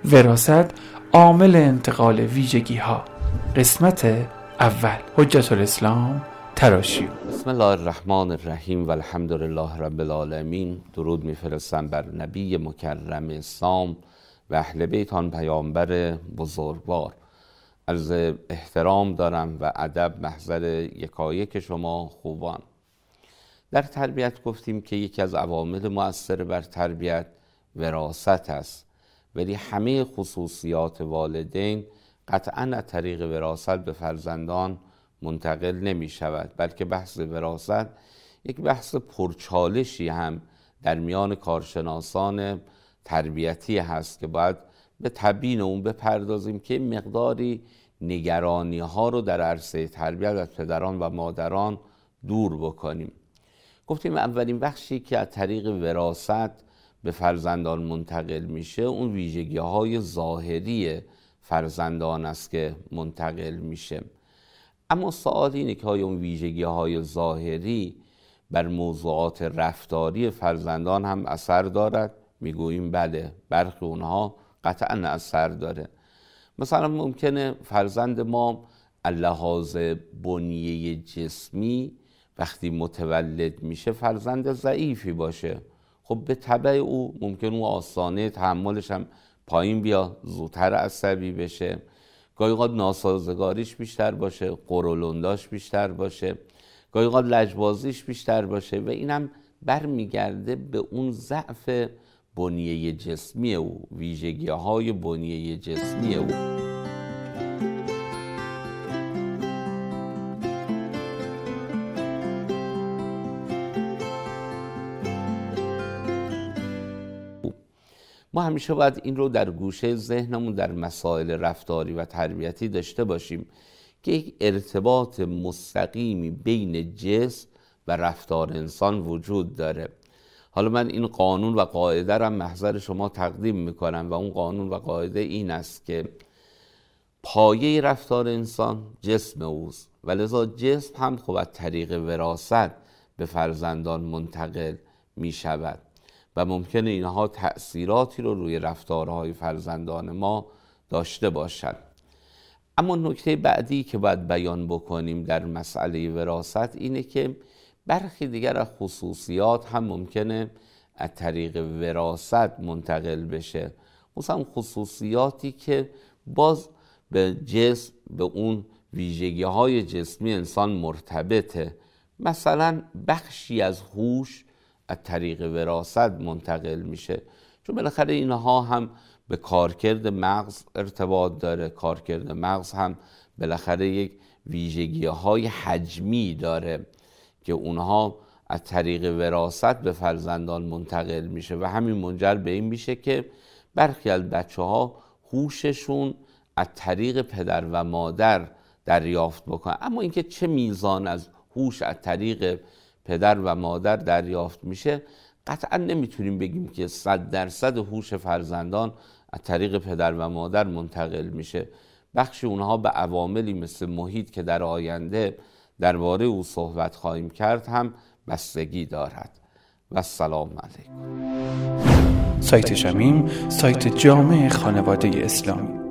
وراثت عامل انتقال ویژگی ها. قسمت اول. حجت الاسلام تراشی. بسم الله الرحمن الرحیم و الحمد لله رب العالمین. درود میفرستم بر نبی مکرم اسلام و اهل بیت آن پیامبر بزرگوار. عرض احترام دارم و ادب محضر یکایک شما خوبان. در تربیت گفتیم که یکی از عوامل مؤثر بر تربیت وراثت است، ولی همه خصوصیات والدین قطعاً از طریق وراثت به فرزندان منتقل نمی شود، بلکه بحث وراثت یک بحث پرچالشی هم در میان کارشناسان تربیتی هست که باید به تبیین اون بپردازیم که مقداری نگرانی ها رو در عرصه تربیت از پدران و مادران دور بکنیم. گفتیم اولین بخشی که از طریق وراثت به فرزندان منتقل میشه اون ویژگی های ظاهری فرزندان است که منتقل میشه. اما سوال اینه که آیا اون ویژگی های ظاهری بر موضوعات رفتاری فرزندان هم اثر دارد؟ میگوییم بله، برخی اونها قطعا اثر داره. مثلا ممکنه فرزند ما لحاظ بنیه جسمی وقتی متولد میشه فرزند ضعیفی باشه، خب به تبع او ممکن او آستانه تحملش هم پایین بیا، زودتر عصبی بشه، گاهی اوقات ناسازگاریش بیشتر باشه، قرولنداش بیشتر باشه، گاهی اوقات لجبازیش بیشتر باشه و اینم برمیگرده به اون ضعف بنیه جسمی او، ویژگی های بنیه جسمی او. ما همیشه باید این رو در گوشه ذهنمون در مسائل رفتاری و تربیتی داشته باشیم که یک ارتباط مستقیمی بین جسم و رفتار انسان وجود داره. حالا من این قانون و قاعده را محضر شما تقدیم میکنم و اون قانون و قاعده این است که پایه رفتار انسان جسم اوست و لذا جسم هم خب از طریق وراثت به فرزندان منتقل میشود و ممکنه اینها تأثیراتی رو روی رفتارهای فرزندان ما داشته باشد. اما نکته بعدی که باید بیان بکنیم در مسئله وراثت اینه که برخی دیگر از خصوصیات هم ممکنه از طریق وراثت منتقل بشه، مثلا خصوصیاتی که باز به جسم، به اون ویژگی های جسمی انسان مرتبطه. مثلا بخشی از هوش از طریق وراثت منتقل میشه، چون بالاخره اینها هم به کارکرد مغز ارتباط داره. کارکرد مغز هم بالاخره یک ویژگی های حجمی داره که اونها از طریق وراثت به فرزندان منتقل میشه و همین منجر به این میشه که برخی از بچه ها هوششون از طریق پدر و مادر دریافت بکنن. اما اینکه چه میزان از هوش از طریق پدر و مادر دریافت میشه قطعا نمیتونیم بگیم که 100% هوش فرزندان از طریق پدر و مادر منتقل میشه. بخشی اونها به عواملی مثل محیط که در آینده درباره او صحبت خواهیم کرد هم بستگی دارد. و السلام علیکم. سایت شمیم، سایت جامع خانواده اسلامی.